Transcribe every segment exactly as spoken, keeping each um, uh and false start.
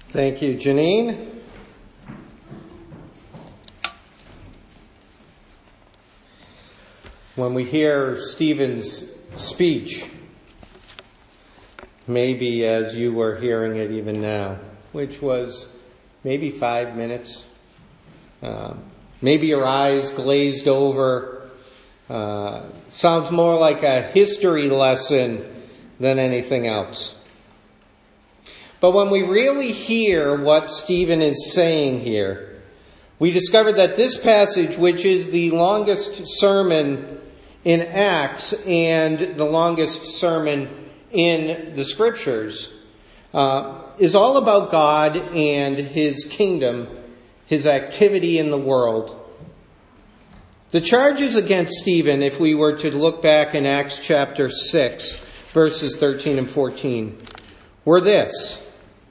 Thank you, Janine. When we hear Stephen's speech, maybe as you were hearing it even now, which was maybe five minutes, uh, maybe your eyes glazed over, uh, sounds more like a history lesson than anything else. But when we really hear what Stephen is saying here, we discover that this passage, which is the longest sermon in Acts and the longest sermon in the Scriptures, uh, is all about God and His kingdom, His activity in the world. The charges against Stephen, if we were to look back in Acts chapter six, verses thirteen and fourteen, were this.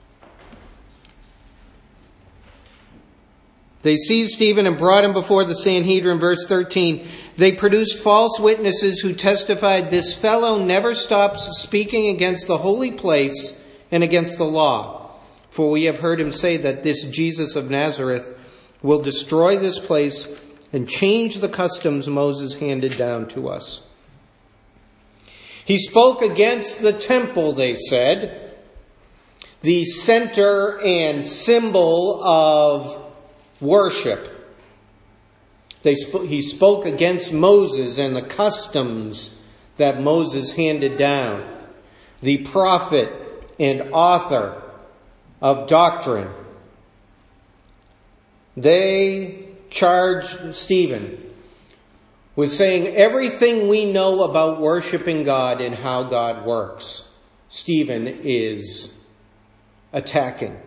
They seized Stephen and brought him before the Sanhedrin. Verse thirteen, they produced false witnesses who testified, this fellow never stops speaking against the holy place and against the law. For we have heard him say that this Jesus of Nazareth will destroy this place and change the customs Moses handed down to us. He spoke against the temple, they said, the center and symbol of worship. They sp- he spoke against Moses and the customs that Moses handed down, the prophet and author of doctrine. They charged Stephen with saying everything we know about worshiping God and how God works, Stephen is attacking.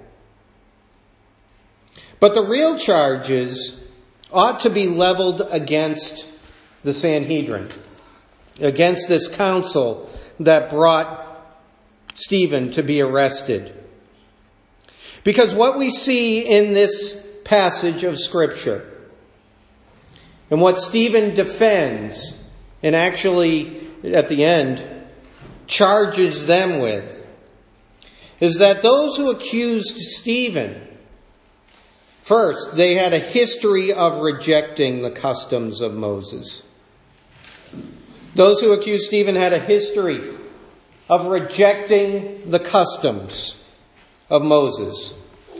But the real charges ought to be leveled against the Sanhedrin, against this council that brought Stephen to be arrested. Because what we see in this passage of Scripture, and what Stephen defends, and actually at the end charges them with, is that those who accused Stephen, first, they had a history of rejecting the customs of Moses. Those who accused Stephen had a history of rejecting the customs of Moses.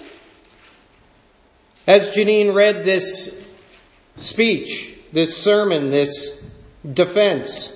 As Janine read this speech, this sermon, this defense,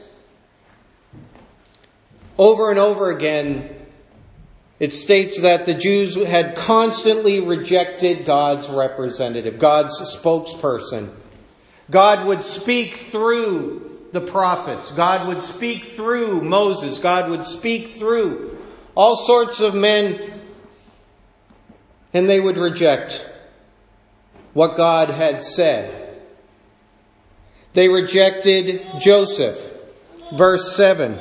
over and over again, it states that the Jews had constantly rejected God's representative, God's spokesperson. God would speak through the prophets. God would speak through Moses. God would speak through all sorts of men, and they would reject what God had said. They rejected Joseph. Verse seven.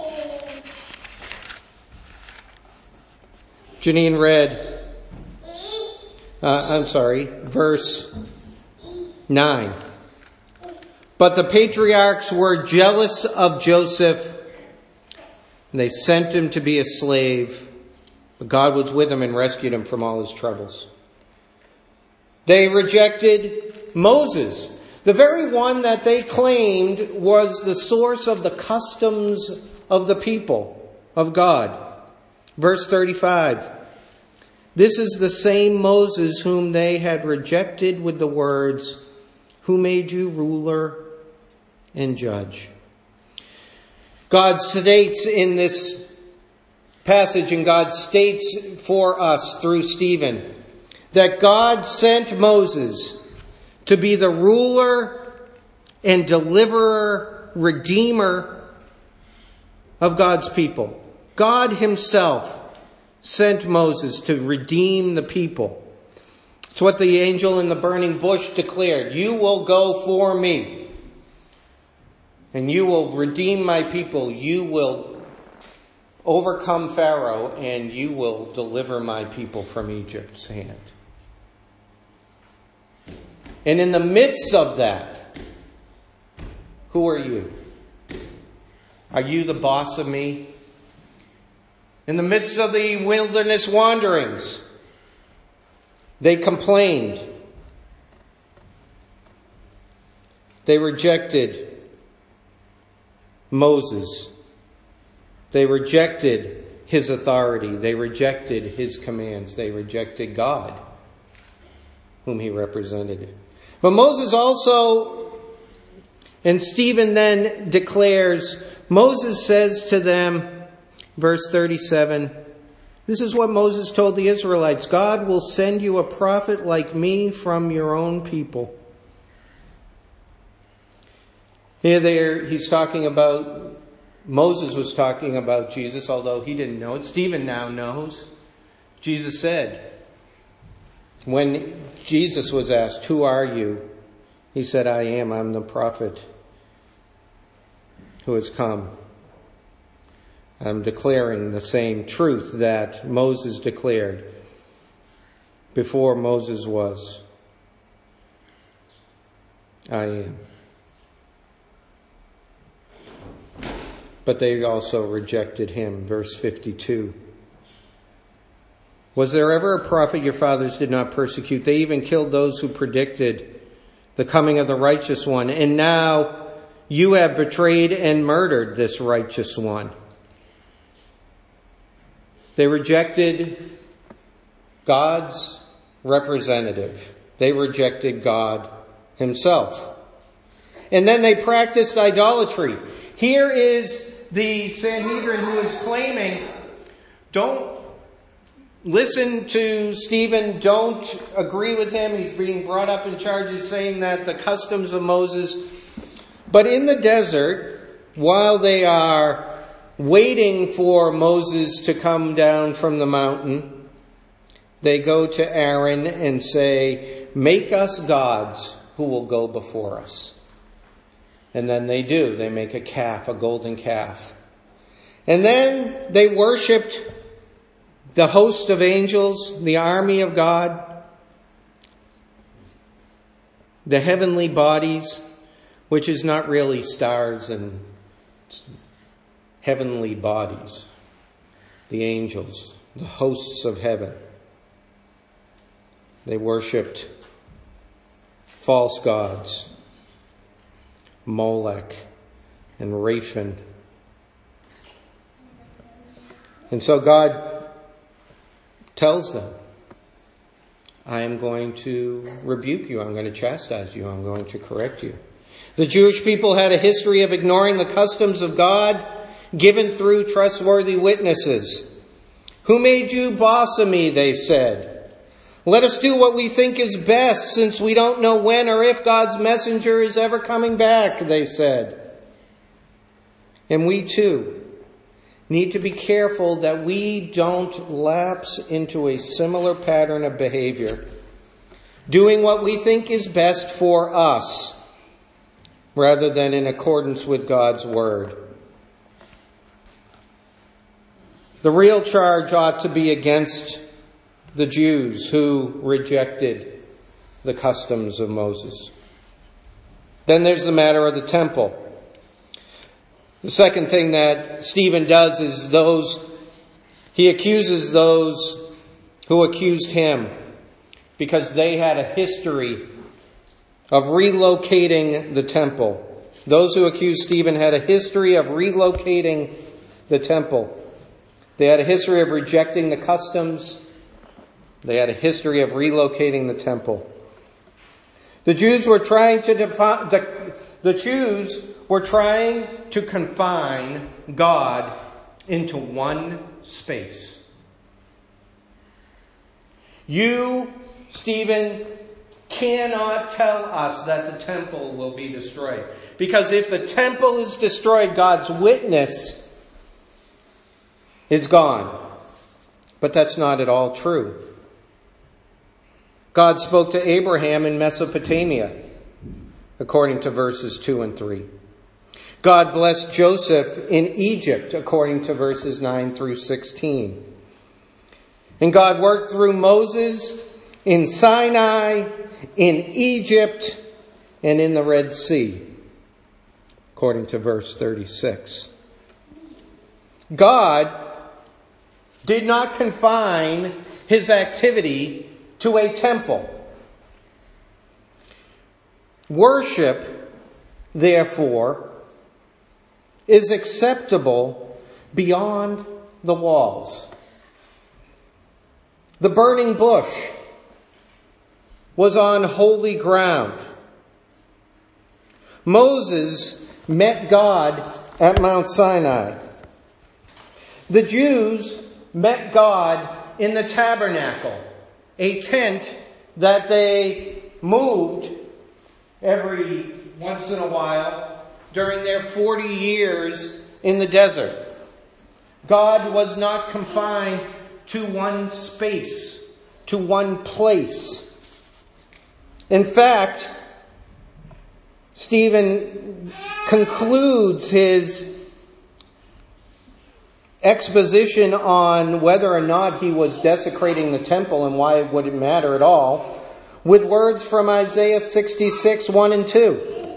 Janine read, uh, I'm sorry, verse nine. But the patriarchs were jealous of Joseph, and they sent him to be a slave. But God was with him and rescued him from all his troubles. They rejected Moses, the very one that they claimed was the source of the customs of the people of God. Verse thirty-five, this is the same Moses whom they had rejected with the words, who made you ruler and judge. God states in this passage, and God states for us through Stephen, that God sent Moses to be the ruler and deliverer, redeemer of God's people. God Himself sent Moses to redeem the people. It's what the angel in the burning bush declared. You will go for me, and you will redeem my people. You will overcome Pharaoh, and you will deliver my people from Egypt's hand. And in the midst of that, who are you? Are you the boss of me? In the midst of the wilderness wanderings, They complained. They rejected Moses. They rejected his authority. They rejected his commands. They rejected God, whom he represented. But Moses also, and Stephen then declares, Moses says to them, verse thirty-seven, this is what Moses told the Israelites, God will send you a prophet like me from your own people. Here there, he's talking about, Moses was talking about Jesus, although he didn't know it. Stephen now knows. Jesus said, when Jesus was asked, who are you? He said, I am. I'm the prophet who has come. I'm declaring the same truth that Moses declared before Moses was. I am. But they also rejected him. Verse fifty-two. Was there ever a prophet your fathers did not persecute? They even killed those who predicted the coming of the righteous one. And now you have betrayed and murdered this righteous one. They rejected God's representative. They rejected God himself. And then they practiced idolatry. Here is the Sanhedrin who is claiming, don't listen to Stephen, don't agree with him. He's being brought up in charges saying that the customs of Moses. But in the desert, while they are waiting for Moses to come down from the mountain, they go to Aaron and say, make us gods who will go before us. And then they do. They make a calf, a golden calf. And then they worshipped the host of angels, the army of God, the heavenly bodies, which is not really stars and heavenly bodies, the angels, the hosts of heaven. They worshipped false gods, Molech and Raphan. And so God tells them, I am going to rebuke you. I'm going to chastise you. I'm going to correct you. The Jewish people had a history of ignoring the customs of God given through trustworthy witnesses. Who made you boss of me, they said. Let us do what we think is best, since we don't know when or if God's messenger is ever coming back, they said. And we too need to be careful that we don't lapse into a similar pattern of behavior, doing what we think is best for us, rather than in accordance with God's word. The real charge ought to be against the Jews who rejected the customs of Moses. Then there's the matter of the temple. The second thing that Stephen does is those, he accuses those who accused him because they had a history of relocating the temple. Those who accused Stephen had a history of relocating the temple. They had a history of rejecting the customs. They had a history of relocating the temple. The Jews were trying to define, the, the Jews were trying to confine God into one space. You, Stephen, cannot tell us that the temple will be destroyed. Because if the temple is destroyed, God's witness is gone. But that's not at all true. God spoke to Abraham in Mesopotamia, according to verses two and three. God blessed Joseph in Egypt, according to verses nine through sixteen. And God worked through Moses in Sinai, in Egypt, and in the Red Sea, according to verse thirty-six. God did not confine his activity to a temple. Worship, therefore, is acceptable beyond the walls. The burning bush was on holy ground. Moses met God at Mount Sinai. The Jews met God in the tabernacle, a tent that they moved every once in a while during their forty years in the desert. God was not confined to one space, to one place. In fact, Stephen concludes his exposition on whether or not he was desecrating the temple and why would it matter at all with words from Isaiah sixty-six, one and two,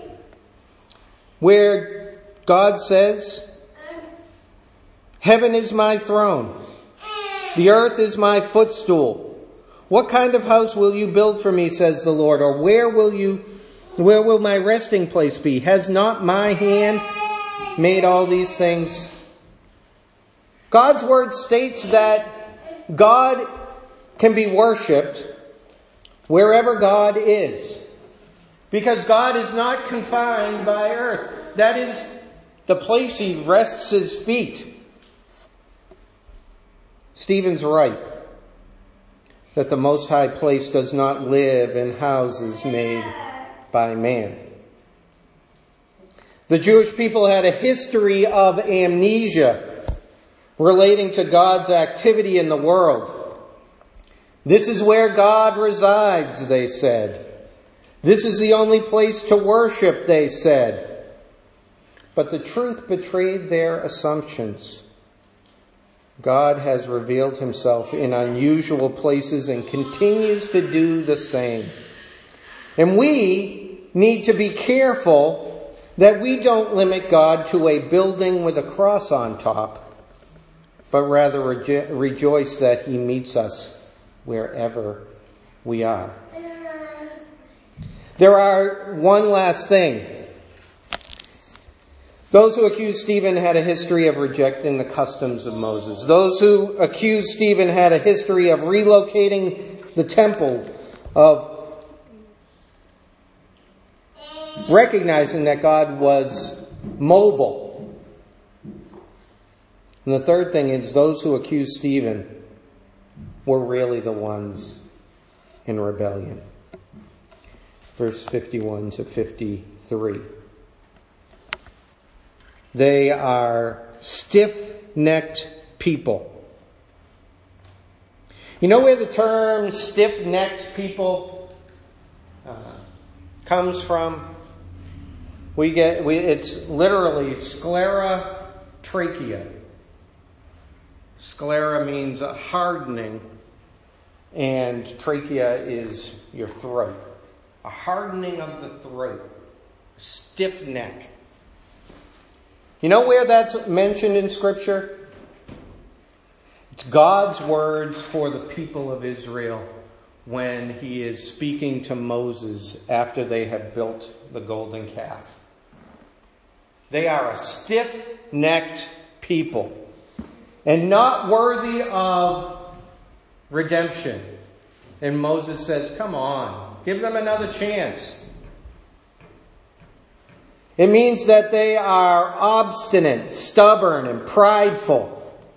where God says, "Heaven is my throne, the earth is my footstool. What kind of house will you build for me, says the Lord, or where will you where will my resting place be? Has not my hand made all these things?" God's word states that God can be worshipped wherever God is, because God is not confined by earth. That is the place he rests his feet. Stephen's right that the Most High Place does not live in houses made by man. The Jewish people had a history of amnesia relating to God's activity in the world. This is where God resides, they said. This is the only place to worship, they said. But the truth betrayed their assumptions. God has revealed himself in unusual places and continues to do the same. And we need to be careful that we don't limit God to a building with a cross on top, but rather rejo- rejoice that he meets us wherever we are. There are one last thing. Those who accuse Stephen had a history of rejecting the customs of Moses. Those who accuse Stephen had a history of relocating the temple, of recognizing that God was mobile. And the third thing is those who accuse Stephen were really the ones in rebellion. Verse fifty-one to fifty-three. They are stiff-necked people. You know where the term stiff-necked people uh, comes from? We get we, it's literally sclerotrachea. Sclera means a hardening, and trachea is your throat. A hardening of the throat. Stiff neck. You know where that's mentioned in Scripture? It's God's words for the people of Israel when he is speaking to Moses after they have built the golden calf. They are a stiff-necked people and not worthy of redemption. And Moses says, come on, give them another chance. It means that they are obstinate, stubborn, and prideful.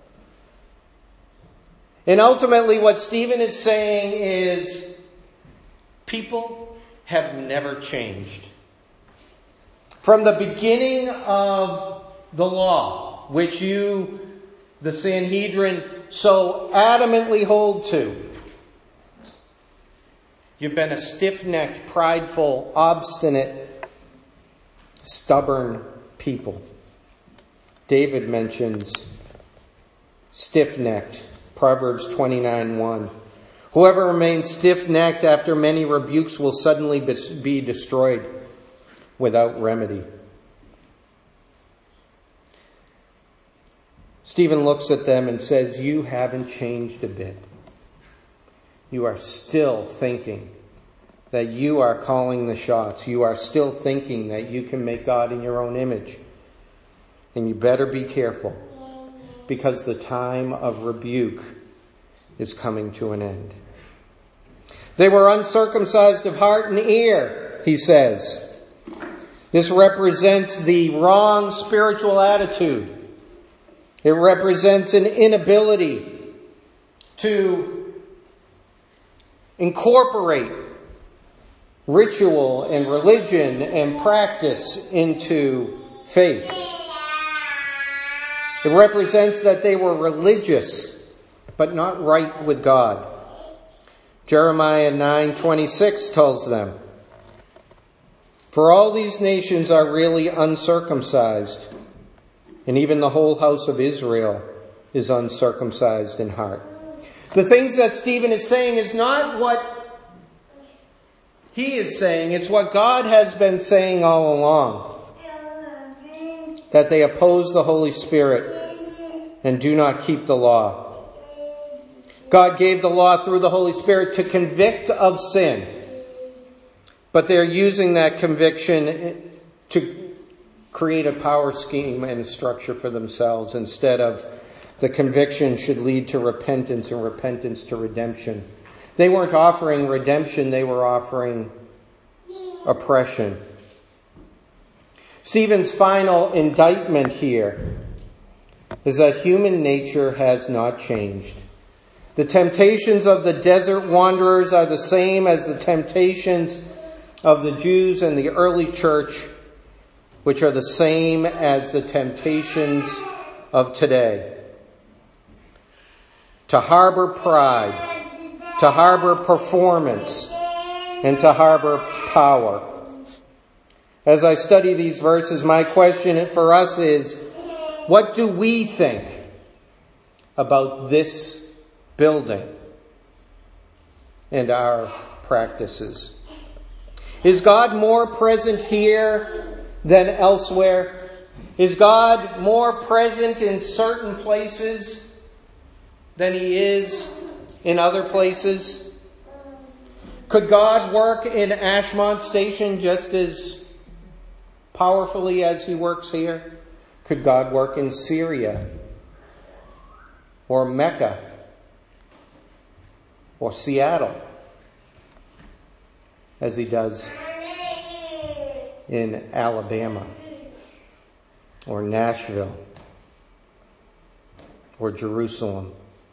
And ultimately what Stephen is saying is, people have never changed. From the beginning of the law, which you, the Sanhedrin, so adamantly hold to, you've been a stiff-necked, prideful, obstinate, stubborn people. David mentions stiff-necked. Proverbs twenty-nine one. Whoever remains stiff-necked after many rebukes will suddenly be destroyed without remedy. Stephen looks at them and says, you haven't changed a bit. you are still thinking that you are calling the shots. You are still thinking that you can make God in your own image. And you better be careful, because the time of rebuke is coming to an end. They were uncircumcised of heart and ear, he says. This represents the wrong spiritual attitude. It represents an inability to incorporate ritual and religion and practice into faith. It represents that they were religious, but not right with God. Jeremiah nine twenty-six tells them, "For all these nations are really uncircumcised, and even the whole house of Israel is uncircumcised in heart." The things that Stephen is saying is not what he is saying, it's what God has been saying all along. That they oppose the Holy Spirit and do not keep the law. God gave the law through the Holy Spirit to convict of sin. But they're using that conviction to create a power scheme and a structure for themselves, instead of the conviction should lead to repentance, and repentance to redemption. They weren't offering redemption, they were offering oppression. Stephen's final indictment here is that human nature has not changed. The temptations of the desert wanderers are the same as the temptations of the Jews and the early church, which are the same as the temptations of today. To harbor pride, to harbor performance, and to harbor power. As I study these verses, my question for us is, what do we think about this building and our practices? Is God more present here than elsewhere? Is God more present in certain places than he is in other places? Could God work in Ashmont Station just as powerfully as he works here? Could God work in Syria or Mecca or Seattle as he does in Alabama or Nashville or Jerusalem?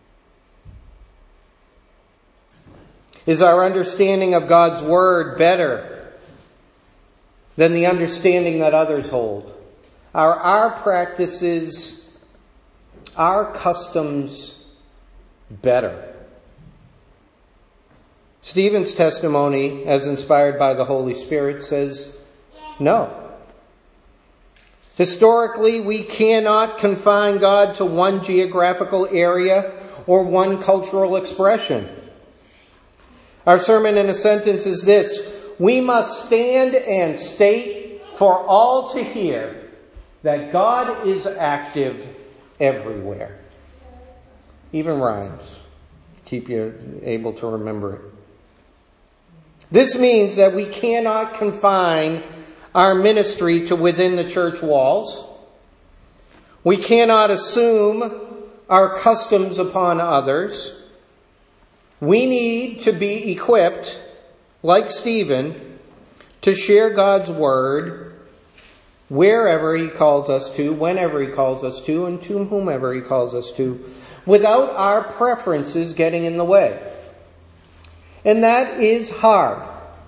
Is our understanding of God's Word better than the understanding that others hold? Are our practices, our customs better? Stephen's testimony, as inspired by the Holy Spirit, says no. Historically, we cannot confine God to one geographical area or one cultural expression. Our sermon in a sentence is this: we must stand and state for all to hear that God is active everywhere. Even rhymes. Keep you able to remember it. This means that we cannot confine our ministry to within the church walls. We cannot assume our customs upon others. We need to be equipped, like Stephen, to share God's Word wherever he calls us to, whenever he calls us to, and to whomever he calls us to, without our preferences getting in the way. And that is hard.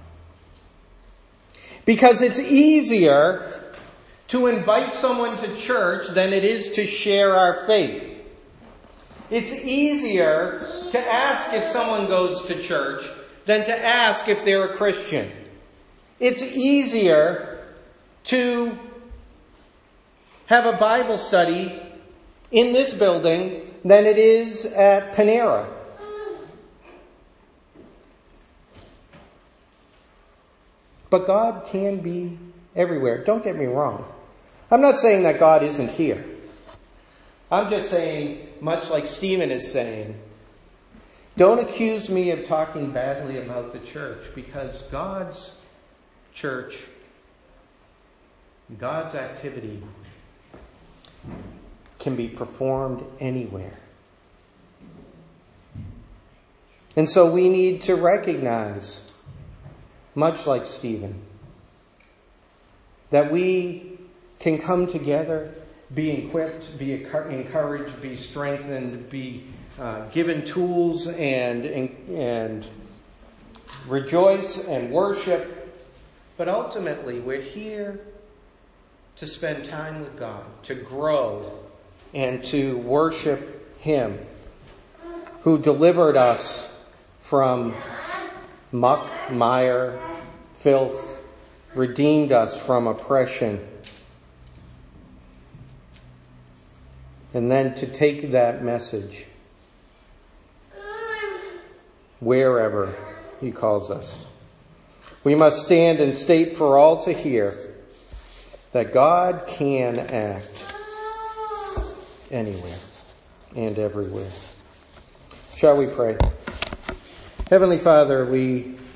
Because it's easier to invite someone to church than it is to share our faith. It's easier to ask if someone goes to church than to ask if they're a Christian. It's easier to have a Bible study in this building than it is at Panera. But God can be everywhere. Don't get me wrong. I'm not saying that God isn't here. I'm just saying, much like Stephen is saying, Don't accuse me of talking badly about the church, because God's church, God's activity can be performed anywhere. And so we need to recognize, much like Stephen, that we can come together, be equipped, be encouraged, be strengthened, be uh, given tools and, and, and rejoice and worship. But ultimately, we're here to spend time with God, to grow and to worship Him who delivered us from muck, mire, filth, redeemed us from oppression, and then to take that message wherever He calls us. We must stand and state for all to hear that God can act anywhere and everywhere. Shall we pray? Heavenly Father, we